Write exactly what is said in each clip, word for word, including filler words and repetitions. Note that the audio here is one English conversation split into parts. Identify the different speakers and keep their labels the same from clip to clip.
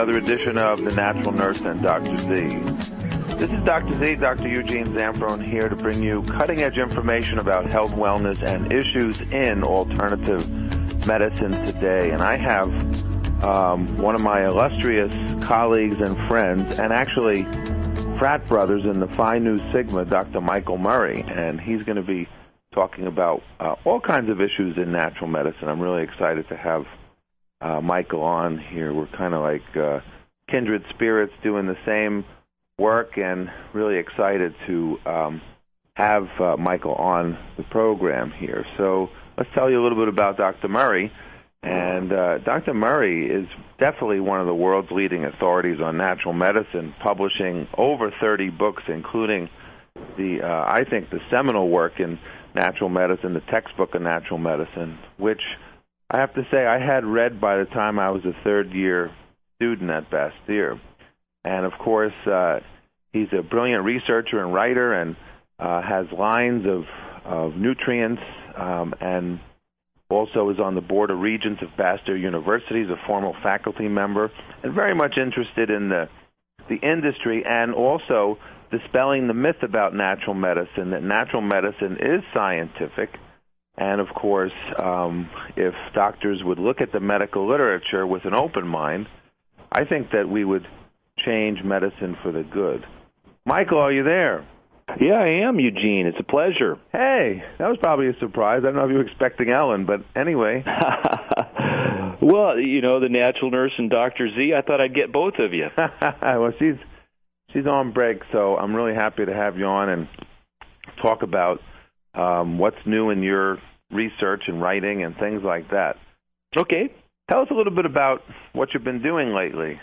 Speaker 1: another edition of The Natural Nurse and Doctor Z. This is Doctor Z, Doctor Eugene Zamperone, here to bring you cutting-edge information about health, wellness, and issues in alternative medicine today. And I have um, one of my illustrious colleagues and friends, and actually frat brothers in the Phi Nu Sigma, Doctor Michael Murray, and he's going to be talking about uh, all kinds of issues in natural medicine. I'm really excited to have Uh, Michael on here. We're kind of like uh, kindred spirits doing the same work, and really excited to um, have uh, Michael on the program here. So let's tell you a little bit about Doctor Murray. And uh, Doctor Murray is definitely one of the world's leading authorities on natural medicine, publishing over thirty books, including the, uh, I think, the seminal work in natural medicine, the textbook of natural medicine, which I have to say I had read by the time I was a third-year student at Bastyr. And, of course, uh, he's a brilliant researcher and writer, and uh, has lines of, of nutrients, um, and also is on the Board of Regents of Bastyr University. He's a former faculty member and very much interested in the, the industry, and also dispelling the myth about natural medicine, that natural medicine is scientific. And, of course, um, if doctors would look at the medical literature with an open mind, I think that we would change medicine for the good. Michael, are you there?
Speaker 2: Yeah, I am, Eugene. It's a pleasure.
Speaker 1: Hey, that was probably a surprise. I don't know if you were expecting Ellen, but anyway.
Speaker 2: Well, you know, the natural nurse and Doctor Z, I thought I'd get both of you.
Speaker 1: Well, she's, she's on break, so I'm really happy to have you on and talk about Um, what's new in your research and writing and things like that.
Speaker 2: Okay.
Speaker 1: Tell us a little bit about what you've been doing lately.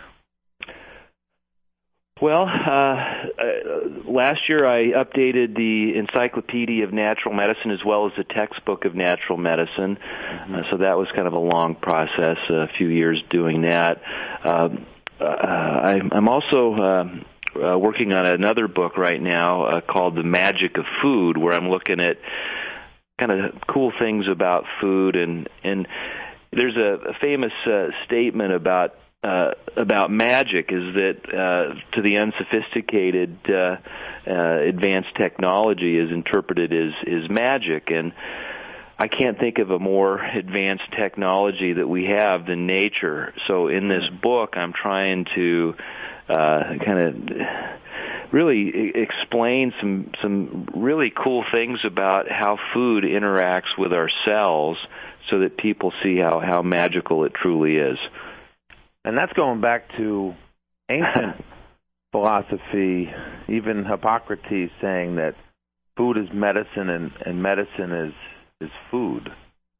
Speaker 2: Well, uh, uh, last year I updated the Encyclopedia of Natural Medicine as well as the textbook of natural medicine. Mm-hmm. Uh, so that was kind of a long process, a few years doing that. Uh, uh, I, I'm also Uh, Uh, working on another book right now uh, called The Magic of Food, where I'm looking at kind of cool things about food. And, and there's a, a famous uh, statement about uh, about magic, is that uh, to the unsophisticated, uh, uh, advanced technology is interpreted as, as magic. And I can't think of a more advanced technology that we have than nature. So in this book, I'm trying to uh, kind of really explain some some really cool things about how food interacts with our cells, so that people see how, how magical it truly is.
Speaker 1: And that's going back to ancient philosophy, even Hippocrates saying that food is medicine and, and medicine is is food.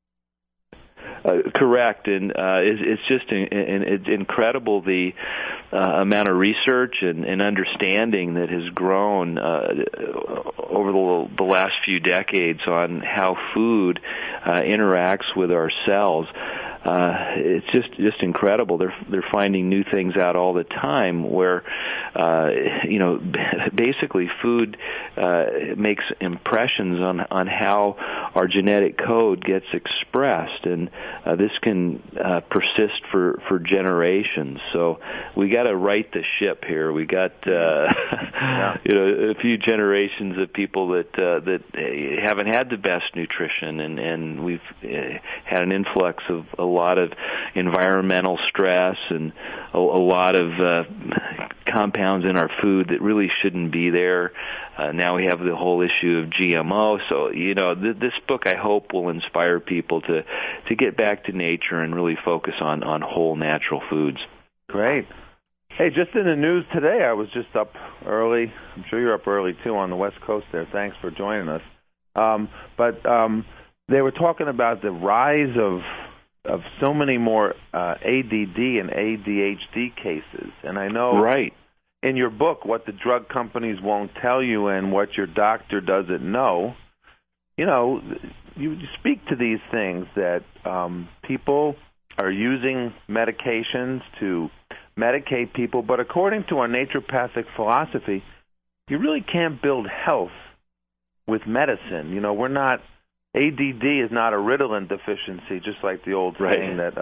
Speaker 2: Uh, correct, and uh, it's, it's just in, in, it's incredible the uh, amount of research and, and understanding that has grown uh, over the, the last few decades on how food uh, interacts with our cells. Uh, it's just just incredible. They're they're finding new things out all the time. Where uh, you know, basically, food uh, makes impressions on on how our genetic code gets expressed, and uh, this can uh, persist for, for generations. So we got to right the ship here. We got uh, yeah. you know, a few generations of people that uh, that haven't had the best nutrition, and and we've uh, had an influx of a lot of environmental stress and a, a lot of uh, compounds in our food that really shouldn't be there. Uh, now we have the whole issue of G M O. So, you know, th- this book, I hope, will inspire people to, to get back to nature and really focus on, on whole natural foods.
Speaker 1: Great. Hey, just in the news today, I was just up early. I'm sure you're up early, too, on the West Coast there. Thanks for joining us. Um, but um, they were talking about the rise of of so many more uh, A D D and A D H D cases. And I know
Speaker 2: right.
Speaker 1: in your book, What the Drug Companies Won't Tell You and What Your Doctor Doesn't Know, you know, you speak to these things that um, people are using medications to medicate people, but according to our naturopathic philosophy, you really can't build health with medicine. You know, we're not, A D D is not a Ritalin deficiency, just like the old
Speaker 2: right.
Speaker 1: saying that uh,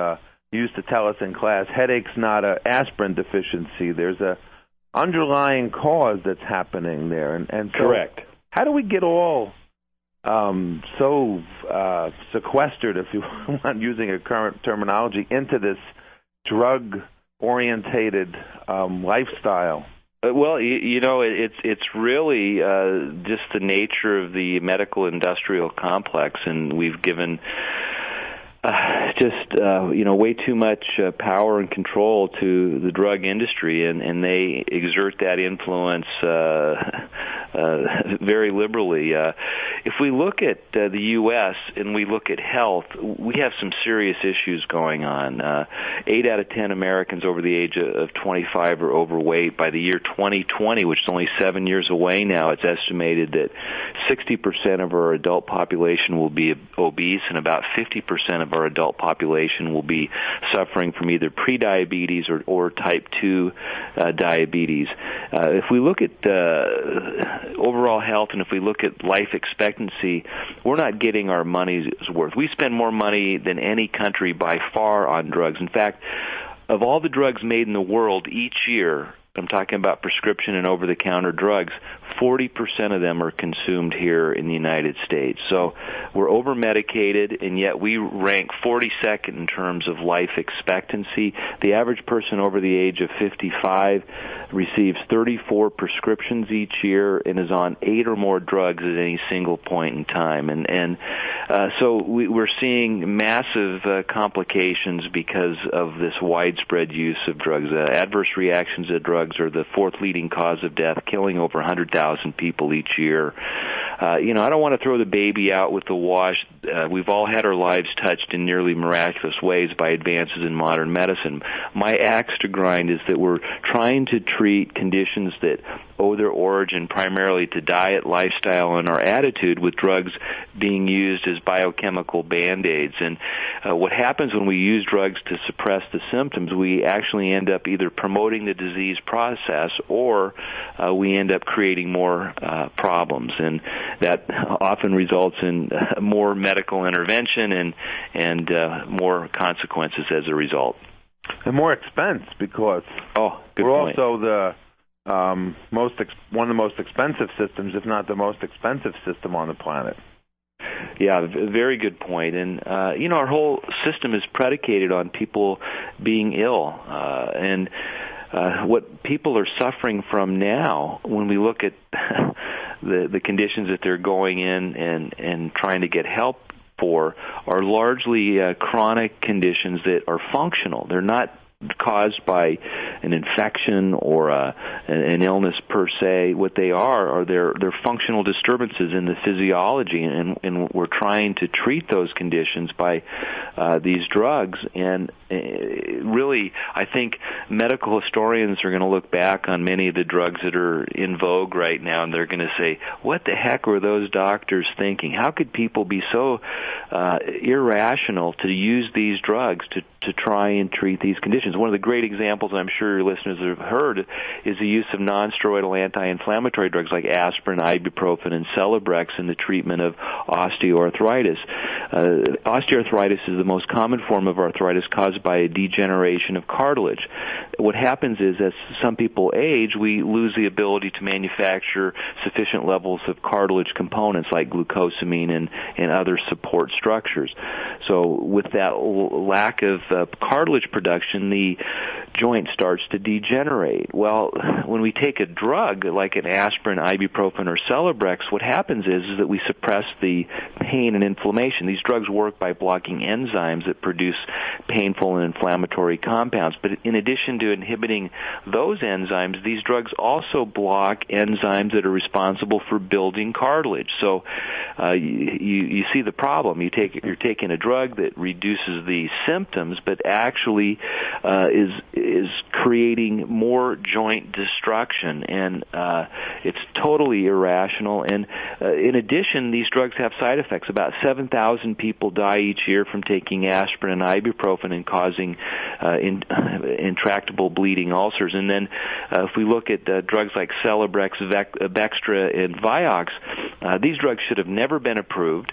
Speaker 1: used to tell us in class, headache's not an aspirin deficiency. There's a underlying cause that's happening there. And, and so
Speaker 2: correct.
Speaker 1: How do we get all um, so uh, sequestered, if you want, using a current terminology, into this drug-orientated um, lifestyle?
Speaker 2: Well, you, you know, it, it's it's really uh, just the nature of the medical industrial complex, and we've given uh, just uh, you know way too much uh, power and control to the drug industry, and, and they exert that influence uh, uh, very liberally. Uh, if we look at uh, the U S and we look at health, we have some serious issues going on. Uh, eight out of ten Americans over the age of twenty-five are overweight. By the year twenty twenty, which is only seven years away now, it's estimated that sixty percent of our adult population will be obese, and about fifty percent of our adult population will be suffering from either prediabetes or, or type two uh, diabetes. Uh, if we look at uh, overall health, and if we look at life expectancy, we're not getting our money's worth. We spend more money than any country by far on drugs. In fact, of all the drugs made in the world each year, I'm talking about prescription and over-the-counter drugs, forty percent of them are consumed here in the United States. So we're over-medicated, and yet we rank forty-second in terms of life expectancy. The average person over the age of fifty-five receives thirty-four prescriptions each year and is on eight or more drugs at any single point in time. And, and uh, so we, we're seeing massive uh, complications because of this widespread use of drugs. Uh, adverse reactions to drugs are the fourth leading cause of death, killing over one hundred thousand people each year. Uh, you know, I don't want to throw the baby out with the wash. Uh, we've all had our lives touched in nearly miraculous ways by advances in modern medicine. My axe to grind is that we're trying to treat conditions that owe their origin primarily to diet, lifestyle, and our attitude, with drugs being used as biochemical Band-Aids. And uh, what happens when we use drugs to suppress the symptoms, we actually end up either promoting the disease process or uh, we end up creating more uh, problems. And that often results in uh, more medical intervention and, and uh, more consequences as a result.
Speaker 1: And more expense, because
Speaker 2: oh, good
Speaker 1: we're
Speaker 2: point.
Speaker 1: also the Um, most ex- one of the most expensive systems, if not the most expensive system on the planet.
Speaker 2: Yeah, very good point. And, uh, you know, our whole system is predicated on people being ill. Uh, and uh, what people are suffering from now, when we look at the, the conditions that they're going in and, and trying to get help for, are largely uh, chronic conditions that are functional. They're not caused by an infection or a, an illness per se. What they are are their their functional disturbances in the physiology, and, and we're trying to treat those conditions by uh, these drugs. And uh, really, I think medical historians are going to look back on many of the drugs that are in vogue right now, and they're going to say, "What the heck were those doctors thinking? How could people be so uh, irrational to use these drugs to to try and treat these conditions?" One of the great examples I'm sure your listeners have heard is the use of non-steroidal anti-inflammatory drugs like aspirin, ibuprofen, and Celebrex in the treatment of osteoarthritis. Uh, osteoarthritis is the most common form of arthritis caused by a degeneration of cartilage. What happens is, as some people age, we lose the ability to manufacture sufficient levels of cartilage components like glucosamine and, and other support structures. So with that l- lack of uh, cartilage production, the joint starts to degenerate. Well, when we take a drug like an aspirin, ibuprofen, or Celebrex, what happens is, is that we suppress the pain and inflammation. These drugs work by blocking enzymes that produce painful and inflammatory compounds. But in addition to inhibiting those enzymes, these drugs also block enzymes that are responsible for building cartilage. So uh, you, you see the problem. You take, you're taking a drug that reduces the symptoms, but actually uh, is is creating more joint destruction, and uh, it's totally irrational. And uh, in addition, these drugs have side effects. About seven thousand people die each year from taking aspirin and ibuprofen and causing uh, in, uh, intractable bleeding ulcers. And then uh, if we look at uh, drugs like Celebrex, Vec- Bextra, and Vioxx, uh, these drugs should have never been approved.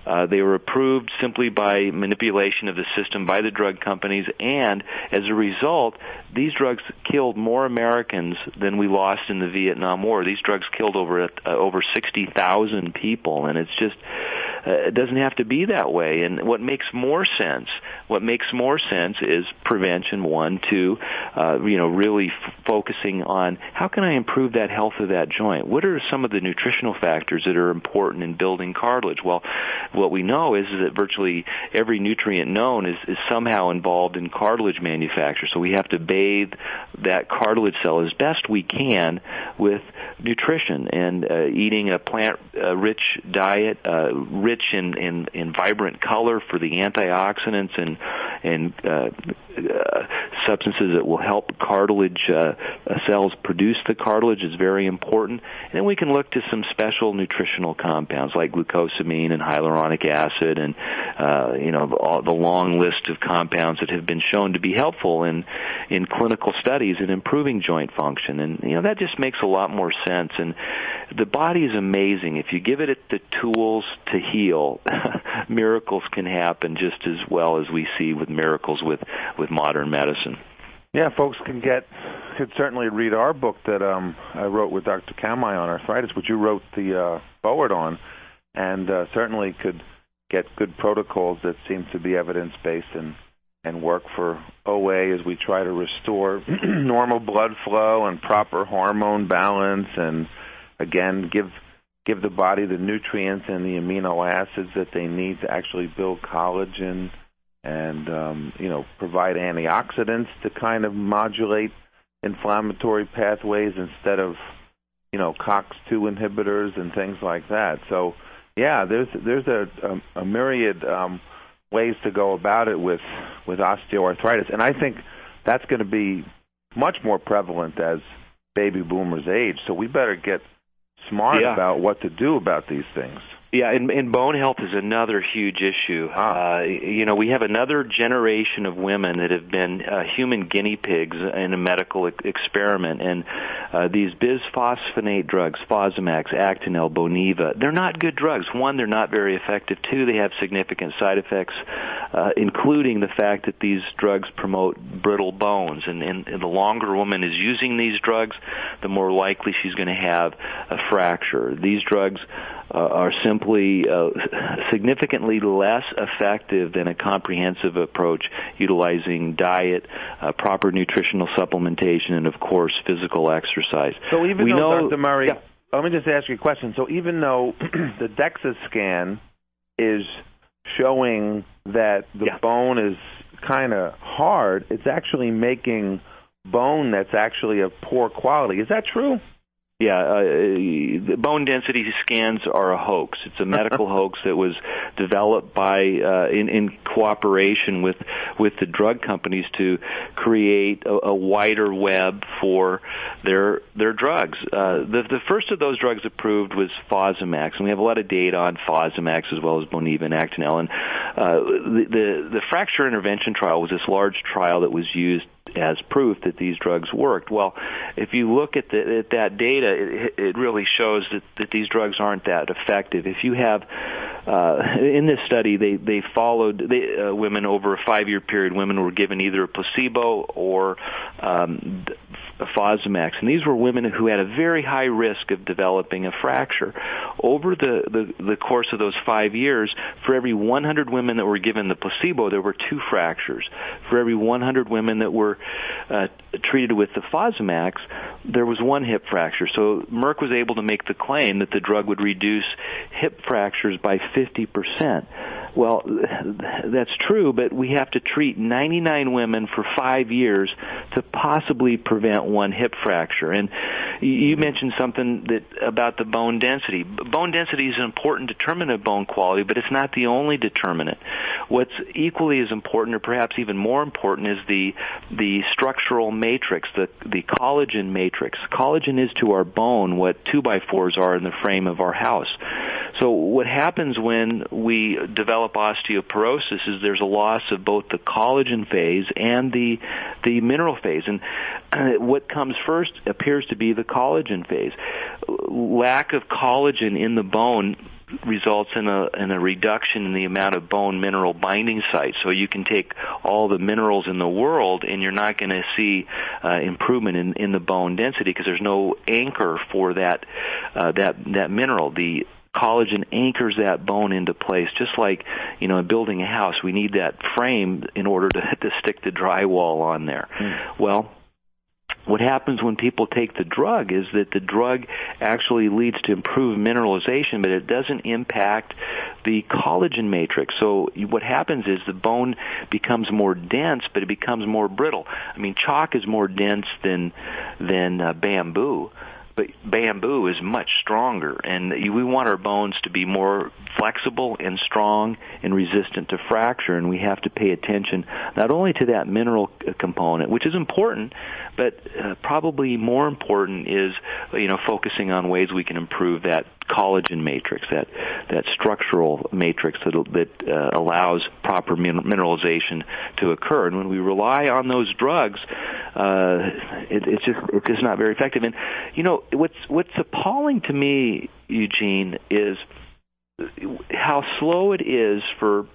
Speaker 2: Uh, they were approved simply by manipulation of the system by the drug companies, and as a result, these drugs killed more Americans than we lost in the Vietnam War. These drugs killed over uh, over sixty thousand people, and it's just uh, it doesn't have to be that way. And what makes more sense, what makes more sense is prevention. One, two, uh, you know, really f- focusing on how can I improve that health of that joint. What are some of the nutritional factors that are important in building cartilage? Well, what we know is, is that virtually every nutrient known is, is somehow involved in cartilage manufacture. So we have to bathe that cartilage cell as best we can with nutrition and uh, eating a plant-rich uh, diet, uh, rich in, in, in vibrant color for the antioxidants and and uh, uh, substances that will help cartilage uh, cells produce the cartilage is very important. And then we can look to some special nutritional compounds like glucosamine and hyaluronic acid, and uh, you know all, the long list of compounds that have been shown to be helpful in in clinical studies in improving joint function. And you know that just makes a lot more sense. And the body is amazing. If you give it the tools to heal, miracles can happen just as well as we see with miracles with, with modern medicine.
Speaker 1: Yeah, folks can get could certainly read our book that um, I wrote with Doctor Kamai on arthritis, which you wrote the uh, forward on, and uh, certainly could get good protocols that seem to be evidence-based and, and work for O A as we try to restore normal blood flow and proper hormone balance, and again give give the body the nutrients and the amino acids that they need to actually build collagen, and um, you know provide antioxidants to kind of modulate inflammatory pathways instead of you know COX two inhibitors and things like that. So yeah, there's there's a, a, a myriad um, ways to go about it with with osteoarthritis, and I think that's going to be much more prevalent as baby boomers age. So we better get smart
Speaker 2: yeah.
Speaker 1: about what to do about these things.
Speaker 2: Yeah, and, and bone health is another huge issue.
Speaker 1: Ah.
Speaker 2: Uh, you know, we have another generation of women that have been uh, human guinea pigs in a medical e- experiment, and uh, these bisphosphonate drugs, Fosamax, Actonel, Boniva, they're not good drugs. One, they're not very effective. Two, they have significant side effects, uh, including the fact that these drugs promote brittle bones, and, and, and the longer a woman is using these drugs, the more likely she's going to have a fracture. These drugs uh, are simply uh, significantly less effective than a comprehensive approach utilizing diet, uh, proper nutritional supplementation, and, of course, physical exercise.
Speaker 1: So even
Speaker 2: we
Speaker 1: though,
Speaker 2: know,
Speaker 1: Doctor Murray,
Speaker 2: yeah.
Speaker 1: let me just ask you a question. So even though the DEXA scan is showing that the
Speaker 2: yeah.
Speaker 1: bone is kind of hard, it's actually making bone that's actually of poor quality. Is that true?
Speaker 2: Yeah, uh, the bone density scans are a hoax. It's a medical hoax that was developed by uh, in, in cooperation with with the drug companies to create a, a wider web for their their drugs. Uh, the the first of those drugs approved was Fosamax, and we have a lot of data on Fosamax as well as Boniva and Actonel. And uh, the, the the fracture intervention trial was this large trial that was used as proof that these drugs worked. Well, if you look at, the, at that data, it, it really shows that, that these drugs aren't that effective. If you have, uh, in this study, they, they followed they, uh, women over a five-year period. Women were given either a placebo or um, Fosamax, and these were women who had a very high risk of developing a fracture. Over the, the, the course of those five years, for every one hundred women that were given the placebo, there were two fractures. For every one hundred women that were uh, treated with the Fosamax, there was one hip fracture. So Merck was able to make the claim that the drug would reduce hip fractures by fifty percent. Well, that's true, but we have to treat ninety-nine women for five years to possibly prevent one hip fracture. And you mentioned something that about the bone density. Bone density is an important determinant of bone quality, but it's not the only determinant. What's equally as important, or perhaps even more important, is the the structural matrix, the the collagen matrix. Collagen is to our bone what two by fours are in the frame of our house. So what happens when we develop osteoporosis is there's a loss of both the collagen phase and the the mineral phase. And uh, what comes first appears to be the collagen phase. Lack of collagen in the bone results in a in a reduction in the amount of bone mineral binding sites. So you can take all the minerals in the world, and you're not going to see uh, improvement in, in the bone density because there's no anchor for that uh, that that mineral. The collagen anchors that bone into place, just like, you know, in building a house, we need that frame in order to, to stick the drywall on there. Mm. Well, what happens when people take the drug is that the drug actually leads to improved mineralization, but it doesn't impact the collagen matrix. So what happens is the bone becomes more dense, but it becomes more brittle. I mean, chalk is more dense than than uh, bamboo. But bamboo is much stronger, and we want our bones to be more flexible and strong and resistant to fracture, and we have to pay attention not only to that mineral component, which is important, but uh, probably more important is, you know, focusing on ways we can improve that collagen matrix, that that structural matrix that that uh, allows proper min- mineralization to occur. And when we rely on those drugs, uh, it, it's just it's just not very effective. And you know what's what's appalling to me, Eugene, is how slow it is for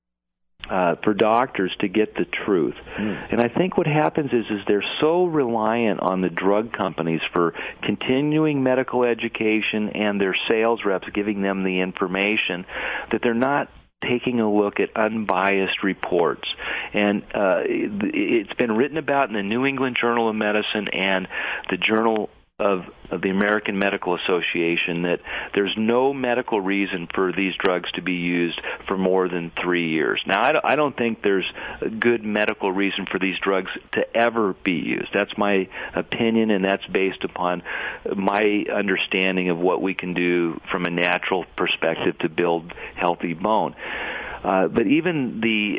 Speaker 2: Uh, for doctors to get the truth. Mm. And I think what happens is is they're so reliant on the drug companies for continuing medical education and their sales reps giving them the information that they're not taking a look at unbiased reports. And uh, it's been written about in the New England Journal of Medicine and the Journal Of, of the American Medical Association that there's no medical reason for these drugs to be used for more than three years. Now, I don't, I don't think there's a good medical reason for these drugs to ever be used. That's my opinion, and that's based upon my understanding of what we can do from a natural perspective to build healthy bone. Uh, but even the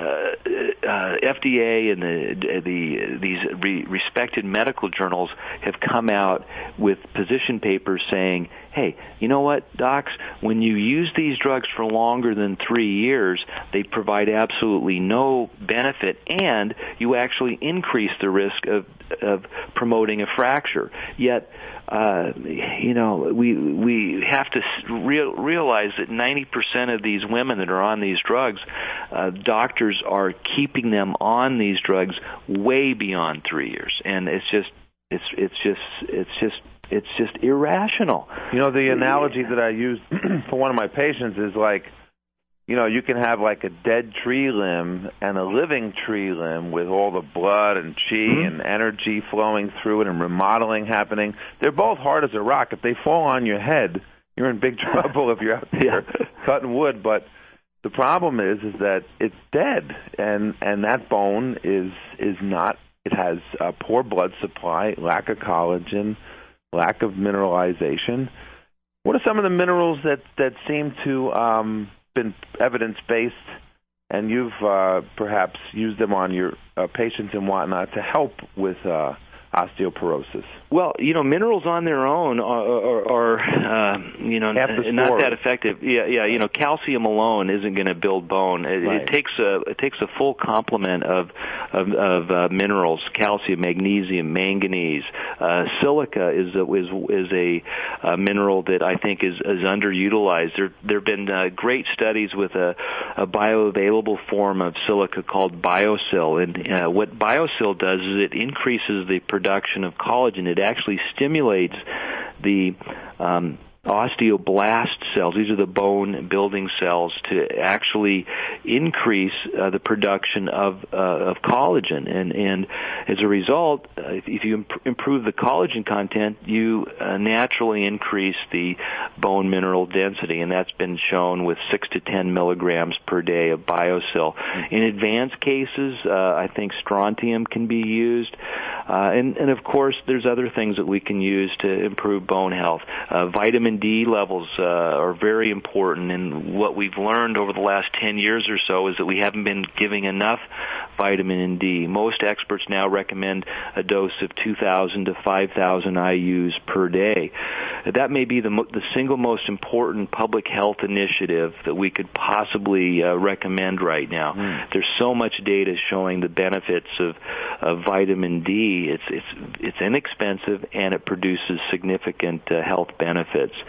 Speaker 2: uh, uh, F D A and the, the these re- respected medical journals have come out with position papers saying, hey, you know what, docs, when you use these drugs for longer than three years, they provide absolutely no benefit, and you actually increase the risk of, of promoting a fracture. Yet, uh, you know, we we have to real, realize that ninety percent of these women that are on these drugs, uh, doctors are keeping them on these drugs way beyond three years, and it's just it's it's just it's just it's just irrational.
Speaker 1: You know, the analogy that I use for one of my patients is like, you know, you can have like a dead tree limb and a living tree limb with all the blood and chi mm-hmm. and energy flowing through it and remodeling happening. They're both hard as a rock. If they fall on your head, you're in big trouble if you're out there yeah. cutting wood. But the problem is, is that it's dead, and and that bone is is not. It has a poor blood supply, lack of collagen, lack of mineralization. What are some of the minerals that that seem to um, been evidence-based, and you've uh, perhaps used them on your uh, patients and whatnot to help with uh, osteoporosis?
Speaker 2: Well, you know, minerals on their own are, are, are uh, you know, not that effective. Yeah, yeah. You know, calcium alone isn't going to build bone. It, right. it takes a it takes a full complement of of, of uh, minerals: calcium, magnesium, manganese. Uh, silica is a, is is a, a mineral that I think is, is underutilized. There there have been uh, great studies with a, a bioavailable form of silica called BioSil, and uh, what BioSil does is it increases the production of collagen. It actually stimulates the um, osteoblast cells. These are the bone building cells to actually increase uh, the production of uh, of collagen, and and as a result, uh, if you imp- improve the collagen content, you uh, naturally increase the bone mineral density, and that's been shown with six to ten milligrams per day of BioSil. In advanced cases, uh, I think strontium can be used, uh, and and of course, there's other things that we can use to improve bone health. Uh, vitamin D levels uh, are very important, and what we've learned over the last ten years or so is that we haven't been giving enough vitamin D. Most experts now recommend a dose of two thousand to five thousand I U's per day. That may be the, mo- the single most important public health initiative that we could possibly uh, recommend right now. Mm. There's so much data showing the benefits of, of vitamin D. It's, it's, it's inexpensive, and it produces significant uh, health benefits.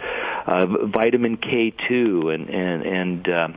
Speaker 2: uh, vitamin K two and and and uh,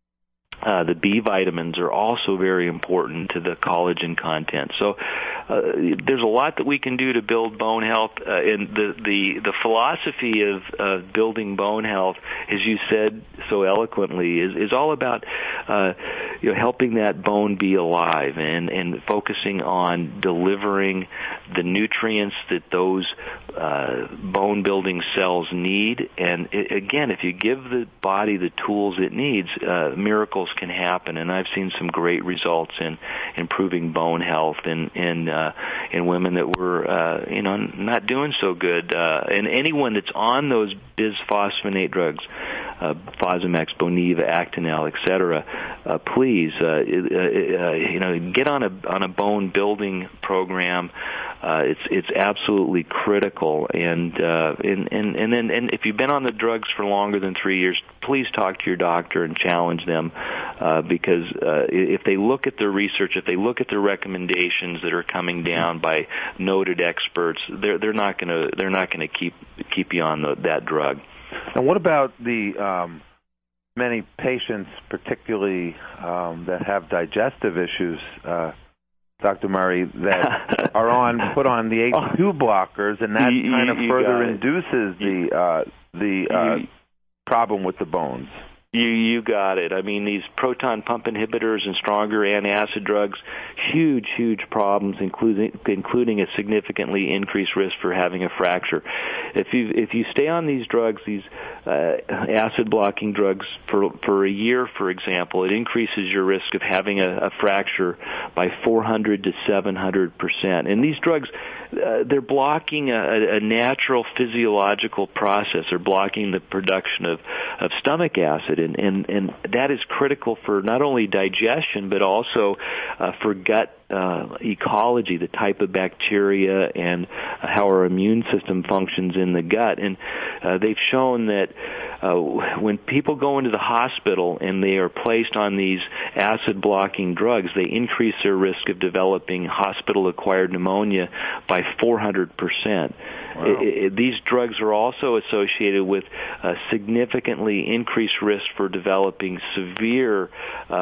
Speaker 2: Uh, the B vitamins are also very important to the collagen content. So uh, there's a lot that we can do to build bone health. Uh, and the, the, the philosophy of uh, building bone health, as you said so eloquently, is, is all about uh, you know, helping that bone be alive and, and focusing on delivering the nutrients that those uh, bone-building cells need. And it, again, if you give the body the tools it needs, uh, miracles can happen. And I've seen some great results in improving bone health in in, uh, in women that were uh, you know not doing so good. Uh, and anyone that's on those bisphosphonate drugs, uh, Fosamax, Boniva, Actonel, et cetera, uh, please uh, uh, uh, you know get on a on a bone building program. Uh, it's it's absolutely critical, and uh, and and and then and if you've been on the drugs for longer than three years, please talk to your doctor and challenge them, uh, because uh, if they look at their research, if they look at the recommendations that are coming down by noted experts, they're they're not going to they're not going to keep keep you on the, that drug.
Speaker 1: And what about the um, many patients, particularly um, that have digestive issues? Uh, Doctor Murray, that are on put on the H two blockers, and that
Speaker 2: you,
Speaker 1: kind of
Speaker 2: you
Speaker 1: further induces the uh, the uh,
Speaker 2: you,
Speaker 1: problem with the bones.
Speaker 2: You you got it. I mean, these proton pump inhibitors and stronger antacid drugs, huge, huge problems, including including a significantly increased risk for having a fracture. If you if you stay on these drugs, these uh, acid blocking drugs for for a year, for example, it increases your risk of having a, a fracture by four hundred to seven hundred percent. And these drugs, uh, they're blocking a, a natural physiological process. They're blocking the production of of stomach acid. And, and, and that is critical for not only digestion, but also uh, for gut uh, ecology, the type of bacteria and uh, how our immune system functions in the gut. And uh, they've shown that uh, when people go into the hospital and they are placed on these acid-blocking drugs, they increase their risk of developing hospital-acquired pneumonia by four hundred percent. Wow. It, it, these drugs are also associated with uh, significantly increased risk for developing severe uh,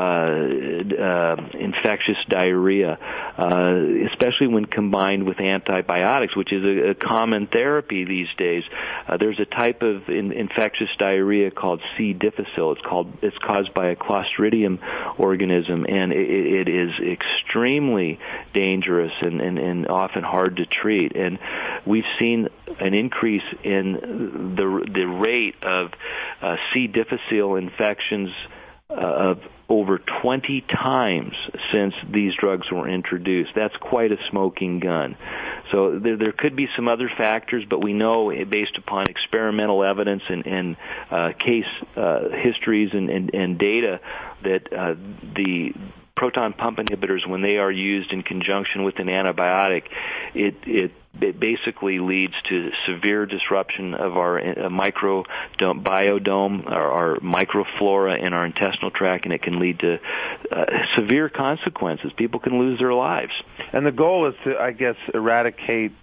Speaker 2: uh, infectious diarrhea, uh, especially when combined with antibiotics, which is a, a common therapy these days. Uh, there's a type of in, infectious diarrhea called C. difficile. It's called it's caused by a Clostridium organism, and it, it is extremely dangerous and, and, and often hard to treat. And we've seen an increase in the the rate of uh, C. difficile infections uh, of over twenty times since these drugs were introduced. That's quite a smoking gun. So there, there could be some other factors, but we know, based upon experimental evidence and, and uh, case uh, histories and, and, and data, that uh, the proton pump inhibitors, when they are used in conjunction with an antibiotic, it, it, it basically leads to severe disruption of our uh, microbiome, biodome, our, our microflora in our intestinal tract, and it can lead to uh, severe consequences. People can lose their lives.
Speaker 1: And the goal is to, I guess, eradicate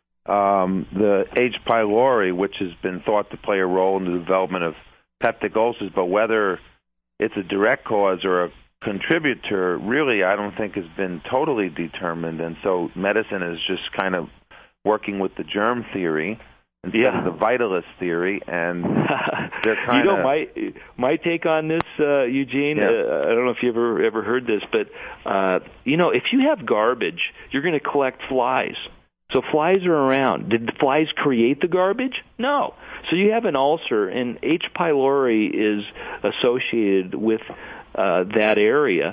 Speaker 1: um, the H. pylori, which has been thought to play a role in the development of peptic ulcers, but whether it's a direct cause or a contributor, really, I don't think has been totally determined. And so medicine is just kind of working with the germ theory instead
Speaker 2: yeah.
Speaker 1: of the vitalist theory, and they're kind
Speaker 2: you know,
Speaker 1: of...
Speaker 2: my, my take on this, uh, Eugene,
Speaker 1: yeah.
Speaker 2: uh, I don't know if you ever ever heard this, but, uh, you know, if you have garbage, you're going to collect flies. So flies are around. Did the flies create the garbage? No. So you have an ulcer, and H. pylori is associated with uh, that area.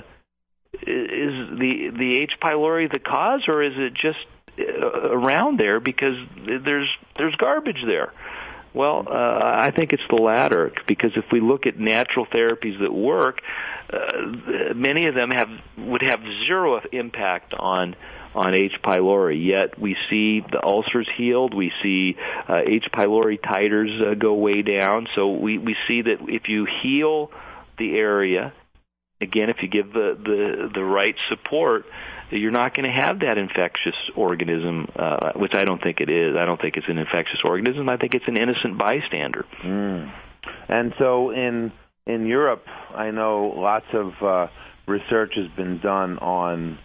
Speaker 2: Is the the H. pylori the cause, or is it just uh, around there because there's there's garbage there? Well, uh, I think it's the latter, because if we look at natural therapies that work, uh, many of them have would have zero impact on on H. pylori, yet we see the ulcers healed, we see uh, H. pylori titers uh, go way down, so we, we see that if you heal the area again, if you give the, the, the right support, you're not going to have that infectious organism, uh, which I don't think it is. I don't think it's an infectious organism. I think it's an innocent bystander.
Speaker 1: Mm. And so in in Europe, I know lots of uh, research has been done on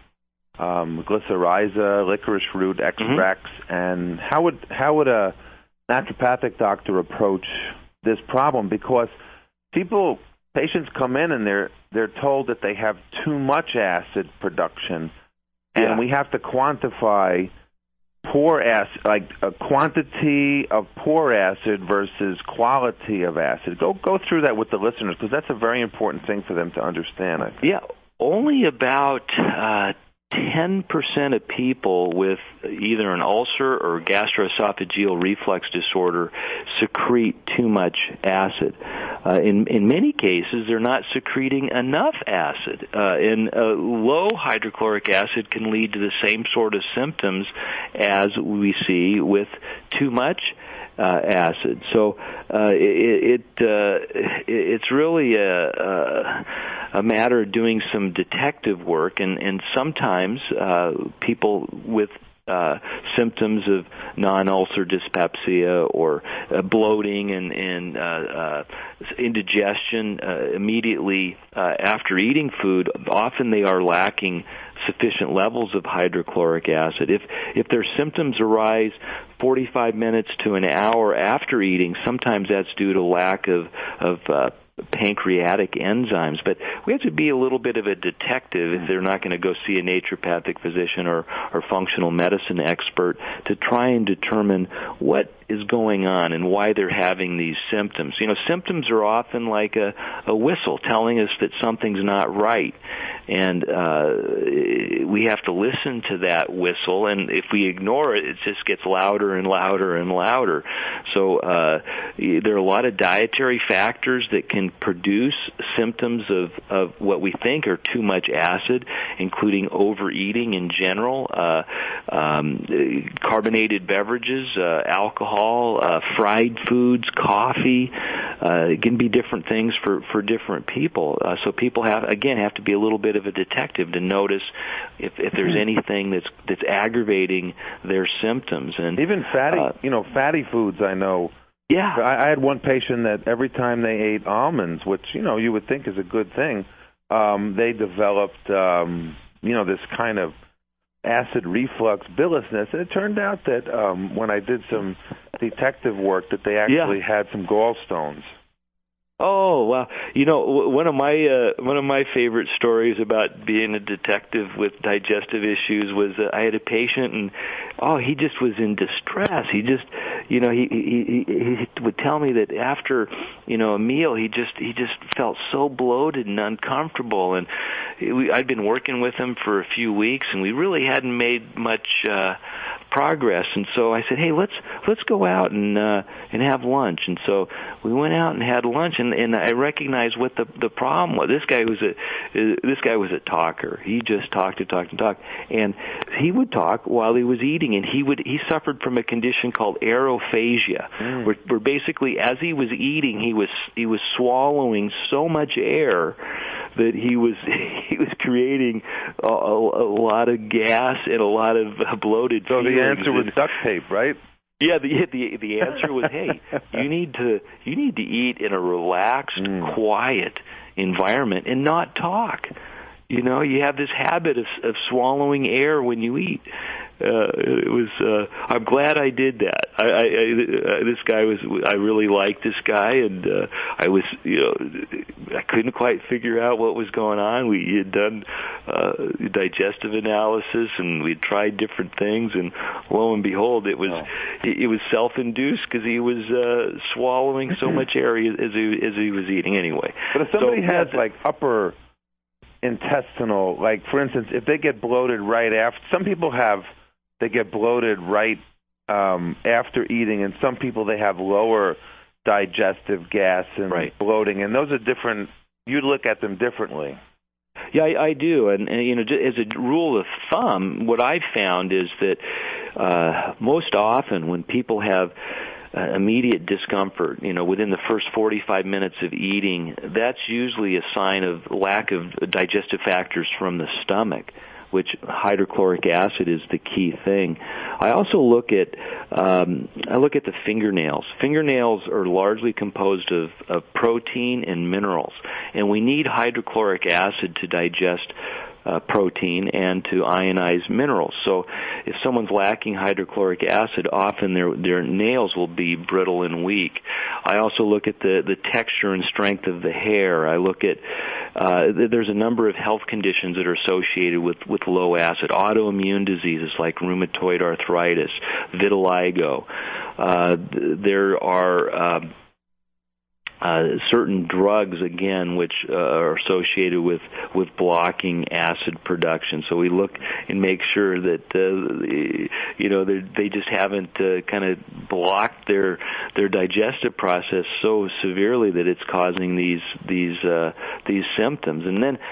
Speaker 1: um, glycyrrhiza, licorice root extracts, mm-hmm. and how would how would a naturopathic doctor approach this problem? Because people, patients come in and they're they're told that they have too much acid production. And yeah. we have to quantify poor acid, like a quantity of poor acid versus quality of acid. Go go through that with the listeners, because that's a very important thing for them to understand, I think.
Speaker 2: Yeah, only about uh, ten percent of people with either an ulcer or gastroesophageal reflux disorder secrete too much acid. Uh, in, in many cases, they're not secreting enough acid. Uh, and uh, low hydrochloric acid can lead to the same sort of symptoms as we see with too much uh, acid. So uh, it, it uh, it's really a, a, a matter of doing some detective work, and, and sometimes uh, people with Uh, symptoms of non-ulcer dyspepsia or uh, bloating and, and uh, uh, indigestion uh, immediately uh, after eating food, often they are lacking sufficient levels of hydrochloric acid. If if their symptoms arise forty-five minutes to an hour after eating, sometimes that's due to lack of of uh, pancreatic enzymes. But we have to be a little bit of a detective if they're not going to go see a naturopathic physician or, or functional medicine expert to try and determine what is going on and why they're having these symptoms. You know, symptoms are often like a, a whistle telling us that something's not right. And uh, we have to listen to that whistle, and if we ignore it, it just gets louder and louder and louder. So uh, there are a lot of dietary factors that can produce symptoms of, of what we think are too much acid, including overeating in general, uh, um, carbonated beverages, uh, alcohol, uh, fried foods, coffee. Uh, it can be different things for, for different people. Uh, so people have, again, have to be a little bit of a detective to notice if, if there's anything that's that's aggravating their symptoms. And
Speaker 1: even fatty, uh, you know, fatty foods. I know.
Speaker 2: Yeah,
Speaker 1: I, I had one patient that every time they ate almonds, which you know you would think is a good thing, um, they developed um, you know this kind of acid reflux biliousness. And it turned out that um, when I did some detective work, that they actually yeah. had some gallstones.
Speaker 2: Oh, well, you know, one of my uh, one of my favorite stories about being a detective with digestive issues was uh, I had a patient, and oh, he just was in distress. He just, you know, he he he would tell me that after, you know, a meal, he just he just felt so bloated and uncomfortable. And we, I'd been working with him for a few weeks, and we really hadn't made much uh, progress. And so I said, hey, let's let's go out and uh, and have lunch. And so we went out and had lunch. And, and I recognized what the the problem was. This guy was a this guy was a talker. He just talked and talked and talked, and he would talk while he was eating. And he would he suffered from a condition called aerophagia, mm. where, where basically as he was eating, he was he was swallowing so much air that he was he was creating a, a, a lot of gas and a lot of bloated.
Speaker 1: So the answer was duct tape, right?
Speaker 2: Yeah, the the the answer was, hey, you need to you need to eat in a relaxed, mm. quiet environment and not talk. You know, you have this habit of of swallowing air when you eat. Uh, it was. Uh, I'm glad I did that. I, I, I uh, this guy was. I really liked this guy, and uh, I was. You know, I couldn't quite figure out what was going on. We had done uh, digestive analysis, and we'd tried different things, and lo and behold, it was. Oh. It, it was self-induced because he was uh, swallowing so much air as he as he was eating. Anyway,
Speaker 1: but if somebody
Speaker 2: so,
Speaker 1: has like upper intestinal, like for instance, if they get bloated right after, some people have. They get bloated right um, after eating, and some people they have lower digestive gas and
Speaker 2: right.
Speaker 1: bloating, and those are different. You look at them differently.
Speaker 2: Yeah, I, I do, and, and you know, as a rule of thumb, what I've found is that uh, most often when people have uh, immediate discomfort, you know, within the first forty-five minutes of eating, that's usually a sign of lack of digestive factors from the stomach, which hydrochloric acid is the key thing. I also look at um, I look at the fingernails. Fingernails are largely composed of, of protein and minerals, and we need hydrochloric acid to digest Uh, protein and to ionize minerals. So if someone's lacking hydrochloric acid, often their their nails will be brittle and weak. I also look at the, the texture and strength of the hair. I look at, uh, there's a number of health conditions that are associated with, with low acid. Autoimmune diseases like rheumatoid arthritis, vitiligo. Uh, there are uh, Uh, certain drugs, again, which uh, are associated with, with blocking acid production. So we look and make sure that, uh, you know, they just haven't uh, kind of blocked their their digestive process so severely that it's causing these these uh, these symptoms. And then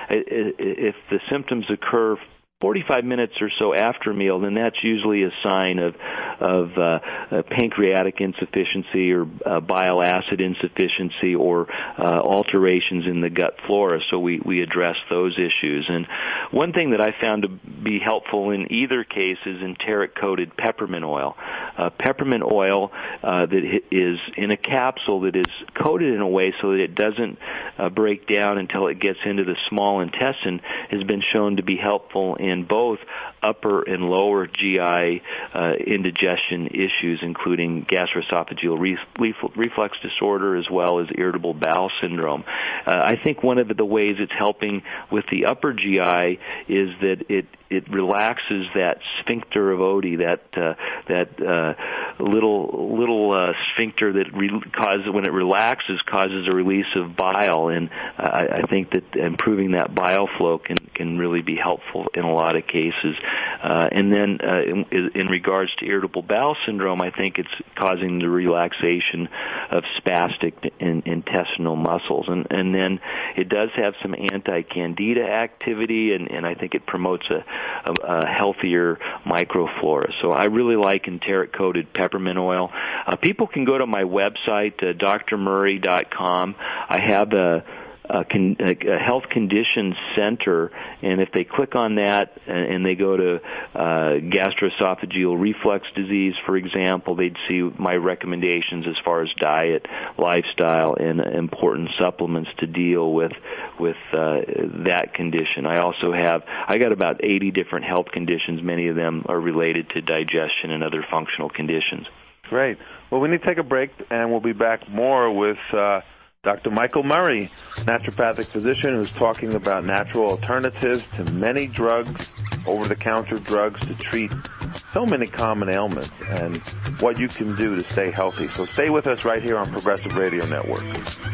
Speaker 2: if the symptoms occur forty-five minutes or so after a meal, then that's usually a sign of of uh, uh, pancreatic insufficiency or uh, bile acid insufficiency or uh, alterations in the gut flora. So we, we address those issues. And one thing that I found to be helpful in either case is enteric-coated peppermint oil. Uh, peppermint oil uh, that is in a capsule that is coated in a way so that it doesn't uh, break down until it gets into the small intestine has been shown to be helpful in in both upper and lower G I uh, indigestion issues, including gastroesophageal re- reflux disorder as well as irritable bowel syndrome. Uh, I think one of the ways it's helping with the upper G I is that it it relaxes that sphincter of Oddi, that uh, that uh, little little uh, sphincter that re- causes when it relaxes causes a release of bile, and uh, I, I think that improving that bile flow can can really be helpful in a lot of cases. Uh, and then uh, in, in regards to irritable bowel syndrome, I think it's causing the relaxation of spastic in, intestinal muscles. And, and then it does have some anti-candida activity, and, and I think it promotes a, a, a healthier microflora. So I really like enteric-coated peppermint oil. Uh, people can go to my website, uh, d r murray dot com. I have a A, con, a health conditions center, and if they click on that and, and they go to uh, gastroesophageal reflux disease, for example, they'd see my recommendations as far as diet, lifestyle, and important supplements to deal with with uh, that condition. I also have I got about eighty different health conditions. Many of them are related to digestion and other functional conditions.
Speaker 1: Great. Well, we need to take a break, and we'll be back more with Uh Doctor Michael Murray, naturopathic physician who's talking about natural alternatives to many drugs, over-the-counter drugs to treat so many common ailments, and what you can do to stay healthy. So stay with us right here on Progressive Radio Network.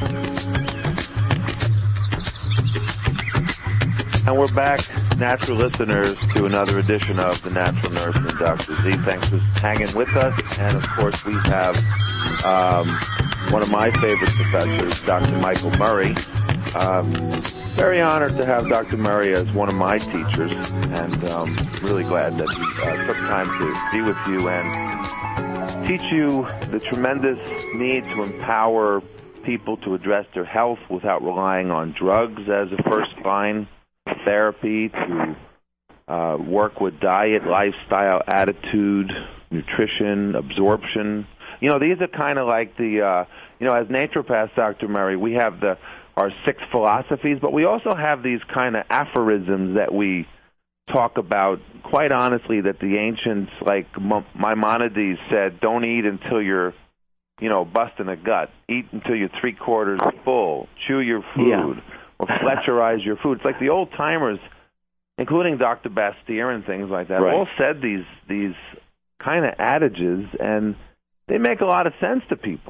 Speaker 1: And we're back, natural listeners, to another edition of The Natural Nurse and Doctor Z. Thanks for hanging with us. And, of course, we have um, one of my favorite professors, Doctor Michael Murray. Um, very honored to have Doctor Murray as one of my teachers, and um, really glad that he uh, took time to be with you and teach you the tremendous need to empower people to address their health without relying on drugs as a first line therapy, to uh, work with diet, lifestyle, attitude, nutrition, absorption. You know, these are kind of like the, uh, you know, as naturopaths, Doctor Murray, we have the our six philosophies, but we also have these kind of aphorisms that we talk about, quite honestly, that the ancients, like Maimonides said, don't eat until you're, you know, busting a gut. Eat until you're three-quarters full. Chew your food. Yeah. Or Fletcherize your food. It's like the old-timers, including Doctor Bastyr and things like that, right, all said these these kind of adages, and they make a lot of sense to people.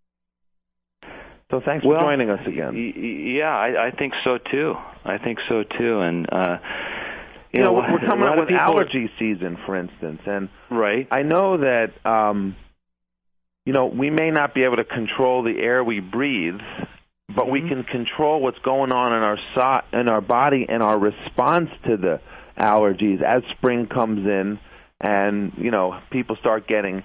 Speaker 1: So thanks
Speaker 2: well,
Speaker 1: for joining us again.
Speaker 2: Y- yeah, I, I think so, too. I think so, too. And, uh, you,
Speaker 1: you know,
Speaker 2: know,
Speaker 1: we're coming up with
Speaker 2: people...
Speaker 1: allergy season, for instance, and
Speaker 2: right.
Speaker 1: I know that, um, you know, we may not be able to control the air we breathe, but we can control what's going on in our so- in our body and our response to the allergies as spring comes in, and you know people start getting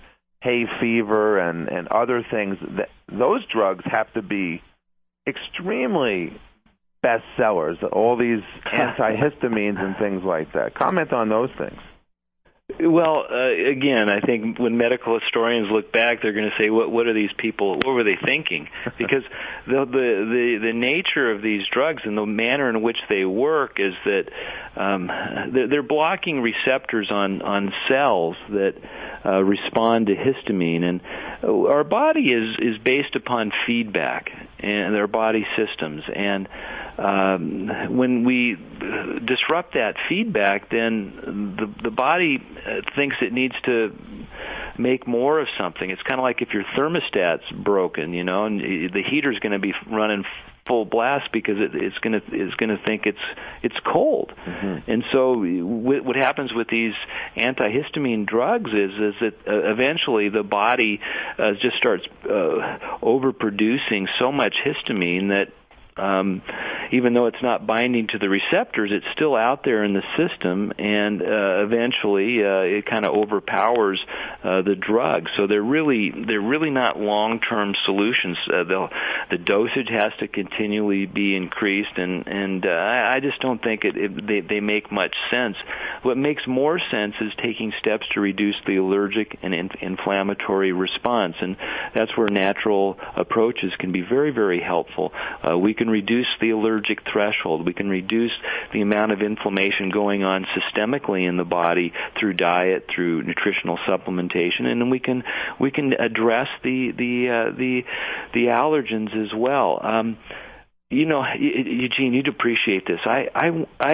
Speaker 1: hay fever and, and other things, that those drugs have to be extremely bestsellers, all these antihistamines and things like that. Comment on those things.
Speaker 2: Well, uh, again, I think when medical historians look back, they're going to say, "What? What are these people? What were they thinking?" Because the, the the the nature of these drugs and the manner in which they work is that um, they're, they're blocking receptors on on cells that uh, respond to histamine, and our body is is based upon feedback and their body systems, and Um, when we disrupt that feedback, then the, the body thinks it needs to make more of something. It's kind of like if your thermostat's broken, you know, and the heater's going to be running full blast because it, it's going to it's going to think it's it's cold. Mm-hmm. And so w- what happens with these antihistamine drugs is is that uh, eventually the body uh, just starts uh, overproducing so much histamine that Um, even though it's not binding to the receptors, it's still out there in the system, and uh, eventually uh, it kind of overpowers uh, the drug. So they're really they're really not long-term solutions. Uh, the dosage has to continually be increased, and and uh, I just don't think it, it they, they make much sense. What makes more sense is taking steps to reduce the allergic and in, inflammatory response, and that's where natural approaches can be very, very helpful. Uh, we can reduce the allergic threshold. We can reduce the amount of inflammation going on systemically in the body through diet, through nutritional supplementation, and then we can we can address the the uh, the the allergens as well. Um, you know, Eugene, you'd appreciate this. I I I.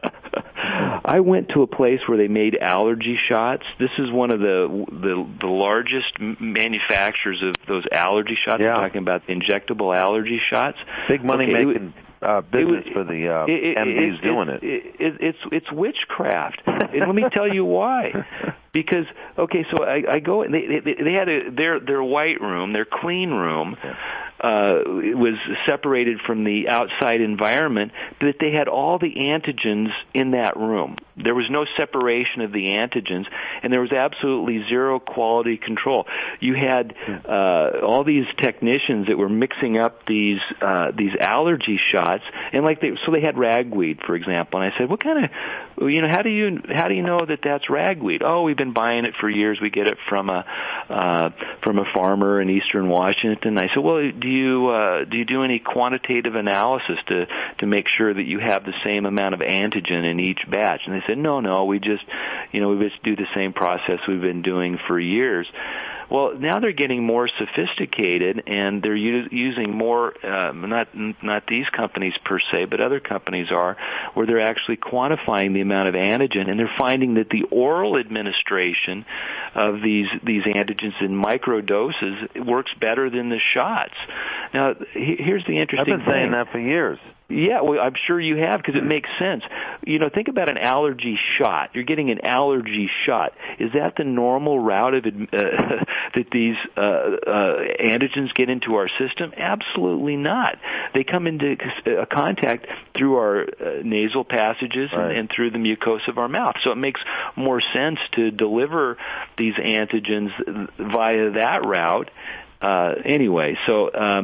Speaker 2: I went to a place where they made allergy shots. This is one of the the, the largest manufacturers of those allergy shots.
Speaker 1: Yeah.
Speaker 2: We're talking about the injectable allergy shots.
Speaker 1: Big money
Speaker 2: okay,
Speaker 1: making uh, business
Speaker 2: it,
Speaker 1: for the uh,
Speaker 2: it,
Speaker 1: M Ds
Speaker 2: it,
Speaker 1: doing
Speaker 2: it.
Speaker 1: it.
Speaker 2: it, it it's it's witchcraft, and let me tell you why. Because okay, so I, I go. They, they they had a their their white room, their clean room. Yeah. Uh, was separated from the outside environment, but they had all the antigens in that room. There was no separation of the antigens, and there was absolutely zero quality control. You had uh, all these technicians that were mixing up these uh, these allergy shots, and like they, so they had ragweed, for example. And I said, "What kind of, you know, how do you how do you know that that's ragweed?" "Oh, we've been buying it for years. We get it from a uh, from a farmer in Eastern Washington." I said, "Well, do you uh, do you do any quantitative analysis to to make sure that you have the same amount of antigen in each batch?" And they said, "No, no, we just, you know, we just do the same process we've been doing for years." Well, now they're getting more sophisticated, and they're u- using more, uh, not not these companies per se, but other companies are, where they're actually quantifying the amount of antigen, and they're finding that the oral administration of these these antigens in micro doses works better than the shots. Now, he, here's the interesting thing.
Speaker 1: I've been saying that for years.
Speaker 2: Yeah, well, I'm sure you have, because it makes sense. You know, think about an allergy shot. You're getting an allergy shot. Is that the normal route of uh, that these uh, uh, antigens get into our system? Absolutely not. They come into uh, contact through our uh, nasal passages
Speaker 1: right.
Speaker 2: and, and through the mucosa of our mouth. So it makes more sense to deliver these antigens via that route. Uh, anyway, so um,